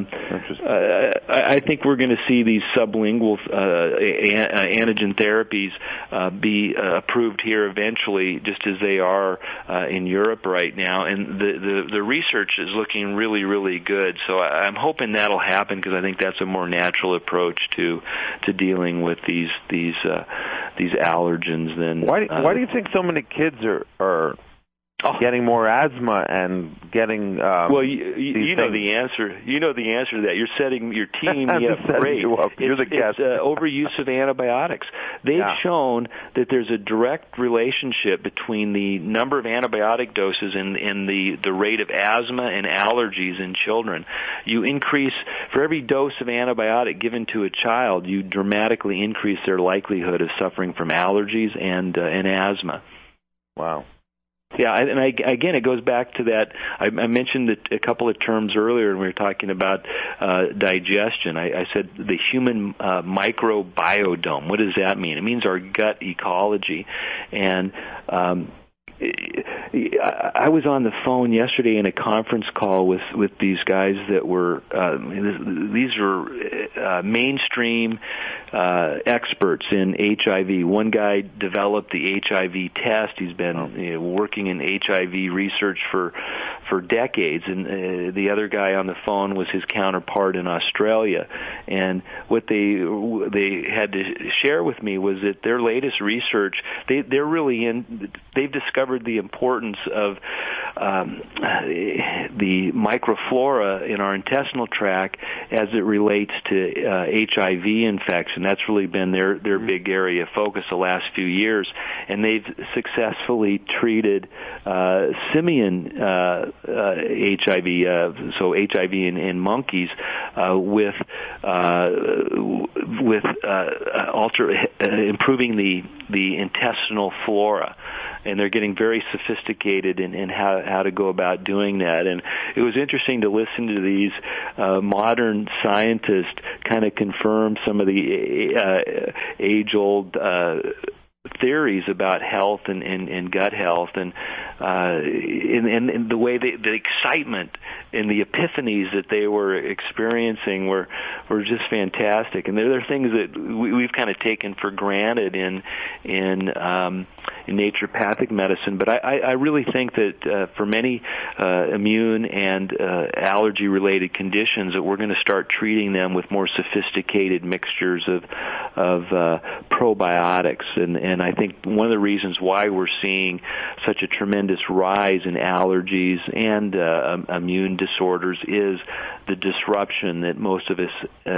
Speaker 2: uh, I, I think we're going to see these sublingual uh, an, antigen therapies uh, be uh, approved here eventually, just as they are uh, in Europe right now. And the, the, the research is looking really, really good. So I, I'm hoping that'll happen, because I think that's a more natural approach to to dealing with these these uh, these allergens. Than
Speaker 1: why?
Speaker 2: Uh,
Speaker 1: why do you think so many kids are are Oh. getting more asthma and getting um,
Speaker 2: well, you, you, you know the answer. You know the answer to that. You're setting your team up great.
Speaker 1: You up. You're
Speaker 2: it's,
Speaker 1: the guest.
Speaker 2: It's uh, overuse of antibiotics. They've
Speaker 1: yeah.
Speaker 2: shown that there's a direct relationship between the number of antibiotic doses and, and the, the rate of asthma and allergies in children. You increase, for every dose of antibiotic given to a child, you dramatically increase their likelihood of suffering from allergies and uh, and asthma.
Speaker 1: Wow.
Speaker 2: Yeah, and I, again, it goes back to that. I, I mentioned it a couple of terms earlier when we were talking about uh, digestion. I, I said the human uh, microbiome. What does that mean? It means our gut ecology, and um, I was on the phone yesterday in a conference call with, with these guys that were, uh, these are uh, mainstream uh, experts in H I V. One guy developed the H I V test. He's been oh. you know, working in H I V research for for decades, and uh, the other guy on the phone was his counterpart in Australia. And what they they had to share with me was that their latest research, they, they're really in, they've discovered the importance of um, the microflora in our intestinal tract as it relates to uh, H I V infection. That's really been their, their big area of focus the last few years. And they've successfully treated uh, simian uh, uh, H I V, uh, so H I V in, in monkeys, uh, with uh, with uh, alter, uh, improving the, the intestinal flora. And they're getting very sophisticated in, in how, how to go about doing that. And it was interesting to listen to these uh, modern scientists kind of confirm some of the uh, age-old uh, theories about health and, and, and gut health, and uh, in, in, in the way they, the excitement and the epiphanies that they were experiencing were were just fantastic. And they're, they're things that we, we've kind of taken for granted in in, um, in naturopathic medicine. But I, I really think that uh, for many uh, immune and uh, allergy-related conditions, that we're going to start treating them with more sophisticated mixtures of of uh, probiotics. And, and I think one of the reasons why we're seeing such a tremendous rise in allergies and uh, immune disorders is the disruption that most of us uh,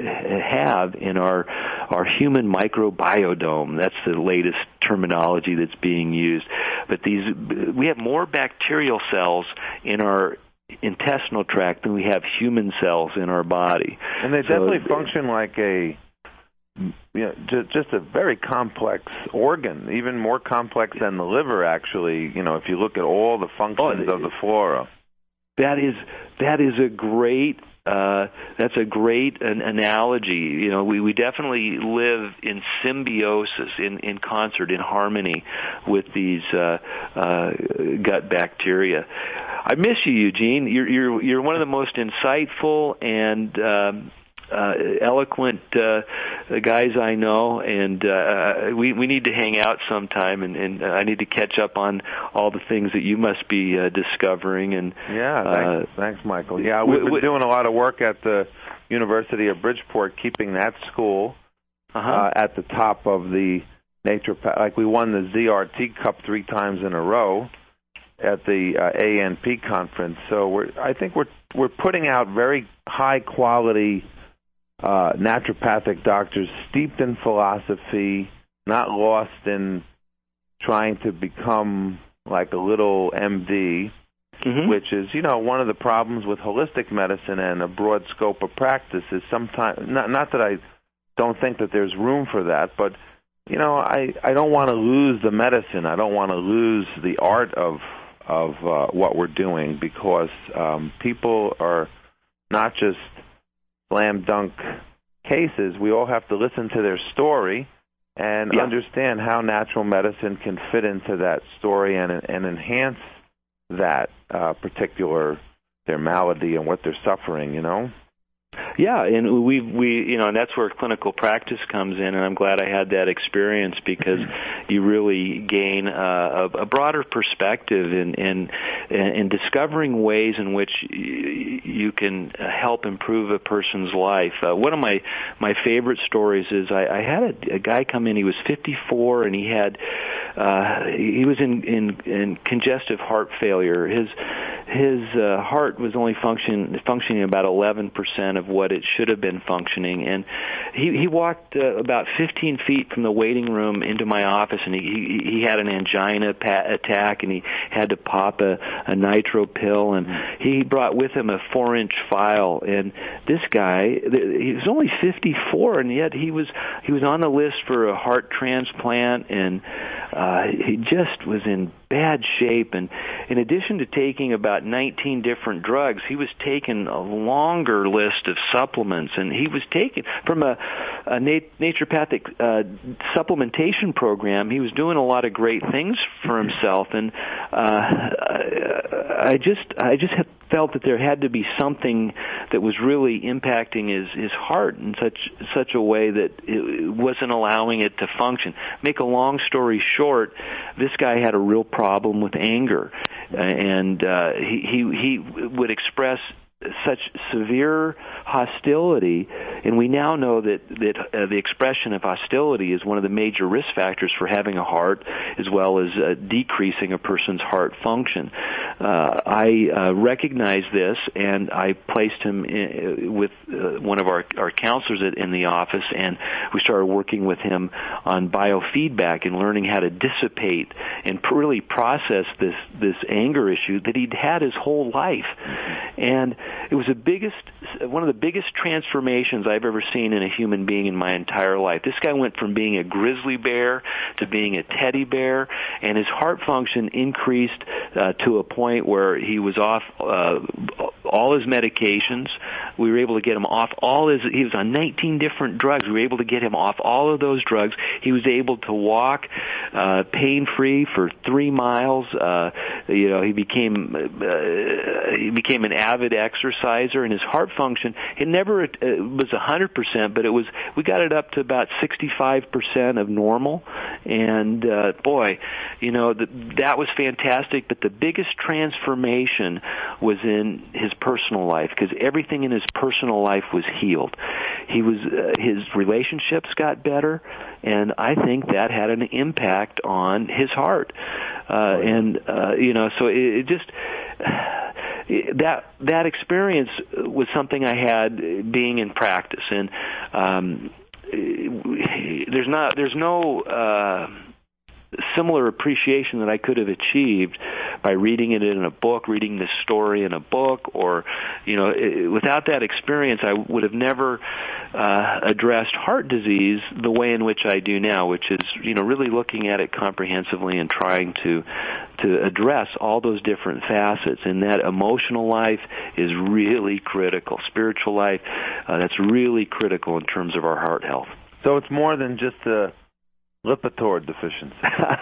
Speaker 2: have in our our human microbiome. That's the latest terminology that's being used. But these, we have more bacterial cells in our intestinal tract than we have human cells in our body.
Speaker 1: And they definitely so, function like a, you know, just a very complex organ, even more complex than the liver, actually, you know, if you look at all the functions oh, of the flora.
Speaker 2: That is that is a great uh, that's a great an analogy. You know, we, we definitely live in symbiosis, in, in concert, in harmony with these uh, uh, gut bacteria. I miss you, Eugene. You're you're you're one of the most insightful and um, uh, eloquent uh, guys I know, and uh, we we need to hang out sometime, and, and I need to catch up on all the things that you must be uh, discovering. And
Speaker 1: yeah, thanks, uh, thanks, Michael. Yeah, we've been doing a lot of work at the University of Bridgeport, keeping that school uh-huh. uh, at the top of the naturopath. Like we won the Z R T Cup three times in a row at the uh, A N P conference. So we're I think we're we're putting out very high quality Uh, naturopathic doctors steeped in philosophy, not lost in trying to become like a little M D, mm-hmm. which is, you know, one of the problems with holistic medicine and a broad scope of practice is sometimes, not, not that I don't think that there's room for that, but, you know, I, I don't want to lose the medicine. I don't want to lose the art of, of uh, what we're doing, because um, people are not just slam dunk cases. We all have to listen to their story and yeah. understand how natural medicine can fit into that story and and enhance that uh, particular their malady and what they're suffering. You know.
Speaker 2: Yeah, and we we you know, and that's where clinical practice comes in, and I'm glad I had that experience, because you really gain uh, a, a broader perspective in, in in discovering ways in which you can help improve a person's life. Uh, one of my my favorite stories is I, I had a, a guy come in. He was fifty-four, and he had uh, he was in, in in congestive heart failure. His his uh, heart was only function, functioning about eleven percent of what it should have been functioning, and he, he walked uh, about fifteen feet from the waiting room into my office, and he, he, he had an angina pa- attack, and he had to pop a, a nitro pill, and he brought with him a four-inch file. And this guy, he was only fifty-four, and yet he was he was on the list for a heart transplant, and uh, he just was in bad shape. And in addition to taking about about nineteen different drugs. He was taking a longer list of supplements, and he was taking from a, a nat- naturopathic uh, supplementation program. He was doing a lot of great things for himself, and uh, I just I just have felt that there had to be something that was really impacting his, his heart in such such a way that it wasn't allowing it to function. Make a long story short, this guy had a real problem with anger, and uh, he, he he would express such severe hostility, and we now know that that uh, the expression of hostility is one of the major risk factors for having a heart, as well as uh, decreasing a person's heart function. Uh, I uh, recognized this, and I placed him in, with uh, one of our, our counselors at, in the office, and we started working with him on biofeedback and learning how to dissipate and really process this this anger issue that he'd had his whole life. And it was the biggest, one of the biggest transformations I've ever seen in a human being in my entire life. This guy went from being a grizzly bear to being a teddy bear, and his heart function increased uh, to a point where he was off uh, all his medications. We were able to get him off all his, he was on nineteen different drugs. We were able to get him off all of those drugs. He was able to walk uh, pain-free for three miles. Uh, you know, he became, uh, he became an avid exerciser, and his heart function, it never uh, was one hundred percent, but it was, we got it up to about sixty-five percent of normal. And uh, boy, you know, the, that was fantastic, but the biggest transformation was in his personal life, because everything in his personal life was healed. He was, uh, his relationships got better, and I think that had an impact on his heart. Uh, and, uh, you know, so it, it just, that that experience was something I had being in practice, and um, there's not there's no uh, similar appreciation that I could have achieved by reading it in a book, reading this story in a book, or, you know, it, without that experience, I would have never uh, addressed heart disease the way in which I do now, which is, you know, really looking at it comprehensively and trying to to address all those different facets. And that emotional life is really critical. Spiritual life, uh, that's really critical in terms of our heart health.
Speaker 1: So it's more than just a Lipitor deficiency.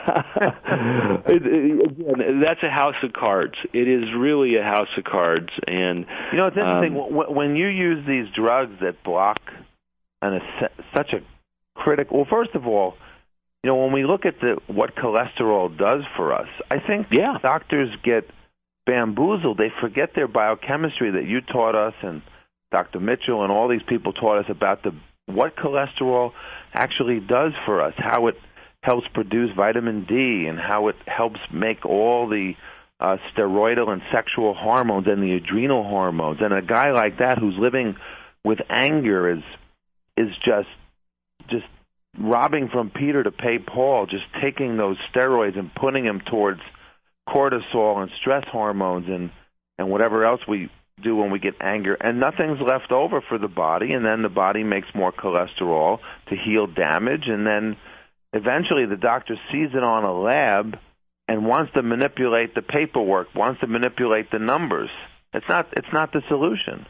Speaker 2: it, it, again, that's a house of cards. It is really a house of cards. And
Speaker 1: you know, it's interesting,
Speaker 2: um,
Speaker 1: when you use these drugs that block an, such a critical... Well, first of all, you know, when we look at the what cholesterol does for us, I think
Speaker 2: yeah.
Speaker 1: doctors get bamboozled. They forget their biochemistry that you taught us, and Doctor Mitchell and all these people taught us about the what cholesterol actually does for us, how it helps produce vitamin D, and how it helps make all the uh, steroidal and sexual hormones and the adrenal hormones. And a guy like that who's living with anger is is just just robbing from Peter to pay Paul, just taking those steroids and putting them towards cortisol and stress hormones and, and whatever else we do when we get anger, and nothing's left over for the body, and then the body makes more cholesterol to heal damage, and then eventually the doctor sees it on a lab and wants to manipulate the paperwork, wants to manipulate the numbers. It's not it's not the solution.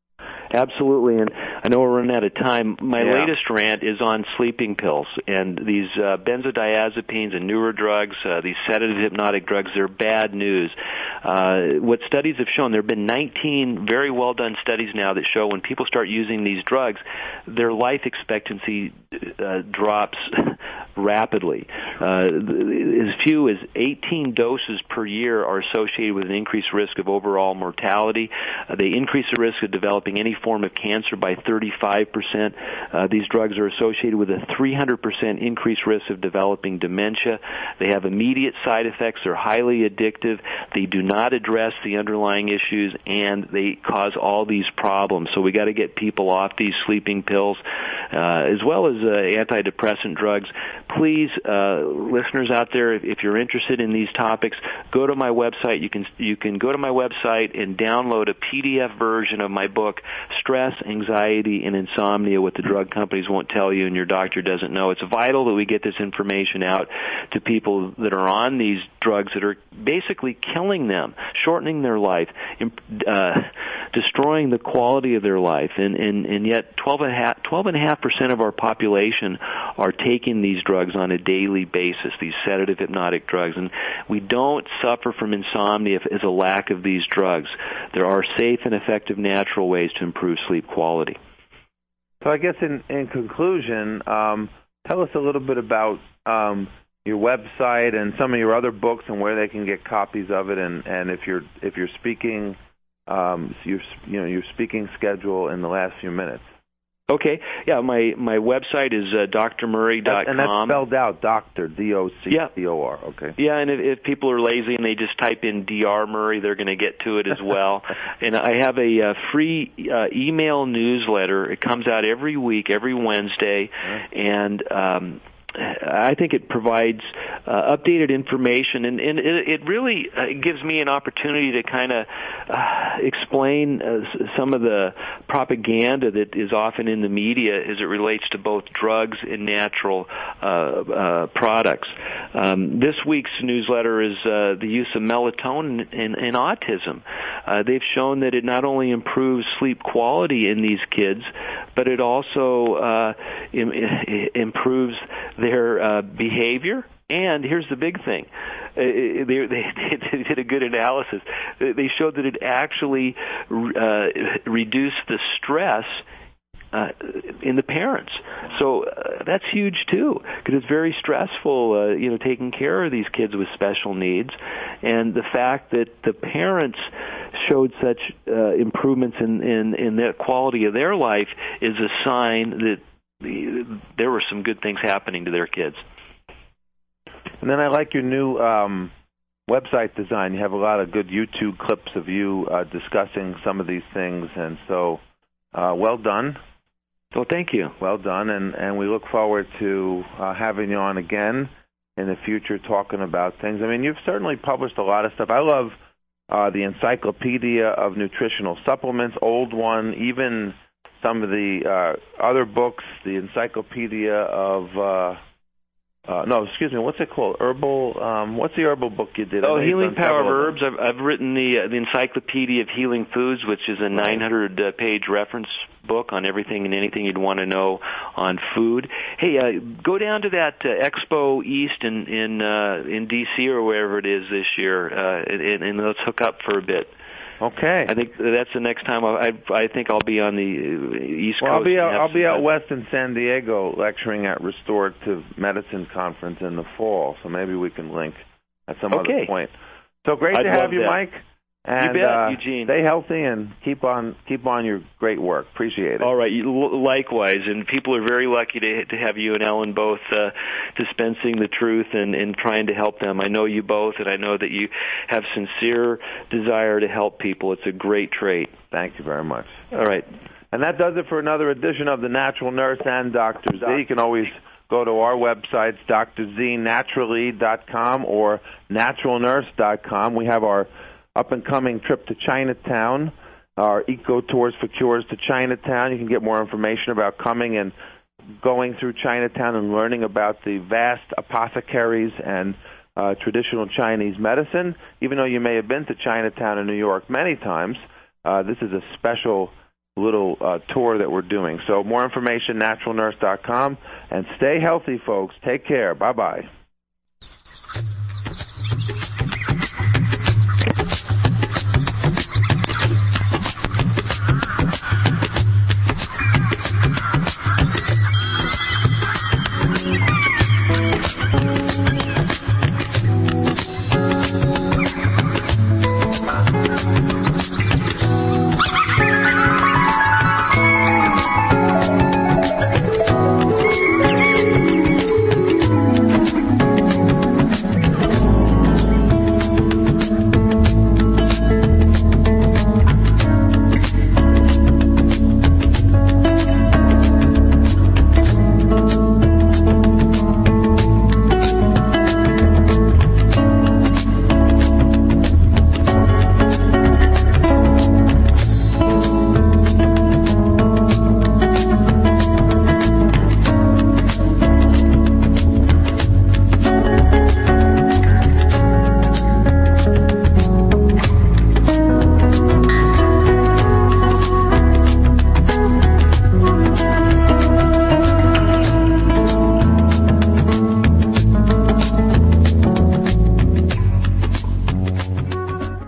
Speaker 2: Absolutely, and I know we're running out of time. My
Speaker 1: yeah.
Speaker 2: latest rant is on sleeping pills, and these uh, benzodiazepines and newer drugs, uh, these sedative hypnotic drugs, they're bad news. Uh, what studies have shown, there have been nineteen very well-done studies now that show when people start using these drugs, their life expectancy uh, drops rapidly. Uh, as few as eighteen doses per year are associated with an increased risk of overall mortality. Uh, they increase the risk of developing any form of cancer by thirty-five percent. Uh, these drugs are associated with a three hundred percent increased risk of developing dementia. They have immediate side effects. They're highly addictive. They do not address the underlying issues, and they cause all these problems. So we got to get people off these sleeping pills, uh, as well as uh, antidepressant drugs. Please, uh, listeners out there, if, if you're interested in these topics, go to my website. You can you can go to my website and download a P D F version of my book, stress, anxiety, and insomnia, what the drug companies won't tell you and your doctor doesn't know. It's vital that we get this information out to people that are on these drugs that are basically killing them, shortening their life, uh, destroying the quality of their life. And, and, and yet twelve point five percent of our population are taking these drugs on a daily basis, these sedative hypnotic drugs. And we don't suffer from insomnia as a lack of these drugs. There are safe and effective natural ways to improve sleep quality.
Speaker 1: So I guess in, in conclusion, um, tell us a little bit about um, your website and some of your other books and where they can get copies of it, and, and if you're if you're speaking, um, your you know your speaking schedule in the last few minutes.
Speaker 2: Okay, yeah, my my website is uh, d r murray dot com.
Speaker 1: And that's spelled out, Doctor, D O C C O R, okay.
Speaker 2: Yeah, and if, if people are lazy and they just type in D R Murray, they're going to get to it as well. And I have a uh, free uh, email newsletter. It comes out every week, every Wednesday, and um, I think it provides uh, updated information, and, and it, it really uh, gives me an opportunity to kind of uh, explain uh, some of the propaganda that is often in the media as it relates to both drugs and natural uh, uh, products. Um, this week's newsletter is uh, the use of melatonin in, in autism. Uh, they've shown that it not only improves sleep quality in these kids, but it also uh, im- improves their uh, behavior. And here's the big thing. Uh, they, they, they did a good analysis. They showed that it actually uh, reduced the stress uh, in the parents. So uh, that's huge, too, because it's very stressful, uh, you know, taking care of these kids with special needs. And the fact that the parents showed such uh, improvements in, in, in the quality of their life is a sign that there were some good things happening to their kids.
Speaker 1: And then I like your new um, website design. You have a lot of good YouTube clips of you uh, discussing some of these things, and so uh, well done.
Speaker 2: Well, thank you.
Speaker 1: Well done, and, and we look forward to uh, having you on again in the future talking about things. I mean, you've certainly published a lot of stuff. I love uh, the Encyclopedia of Nutritional Supplements, old one, even some of the uh, other books, the Encyclopedia of, uh, uh, no, excuse me, what's it called? Herbal, um, what's the herbal book you did?
Speaker 2: Oh, Healing Power of Herbs. I've, I've written the, uh, the Encyclopedia of Healing Foods, which is a nine hundred page reference book on everything and anything you'd want to know on food. Hey, uh, go down to that uh, Expo East in in, uh, in D C or wherever it is this year, uh, and, and let's hook up for a bit.
Speaker 1: Okay.
Speaker 2: I think that's the next time. I I think I'll be on the East
Speaker 1: well,
Speaker 2: Coast.
Speaker 1: I'll be out, I'll be out west in San Diego lecturing at Restorative Medicine Conference in the fall, so maybe we can link at some
Speaker 2: okay.
Speaker 1: other point. So great
Speaker 2: I'd
Speaker 1: to have you,
Speaker 2: that.
Speaker 1: Mike. And,
Speaker 2: you bet,
Speaker 1: uh,
Speaker 2: Eugene.
Speaker 1: Stay healthy and keep on keep on your great work. Appreciate it.
Speaker 2: All right, likewise. And people are very lucky to to have you and Ellen both uh, dispensing the truth and, and trying to help them. I know you both, and I know that you have sincere desire to help people. It's a great trait.
Speaker 1: Thank you very much.
Speaker 2: All right.
Speaker 1: And that does it for another edition of The Natural Nurse and Doctor Z. You can always go to our websites, D R Z naturally dot com or natural nurse dot com. We have our up-and-coming trip to Chinatown, our Eco Tours for Cures to Chinatown. You can get more information about coming and going through Chinatown and learning about the vast apothecaries and uh, traditional Chinese medicine. Even though you may have been to Chinatown in New York many times, uh, this is a special little uh, tour that we're doing. So more information, natural nurse dot com. And stay healthy, folks. Take care. Bye-bye.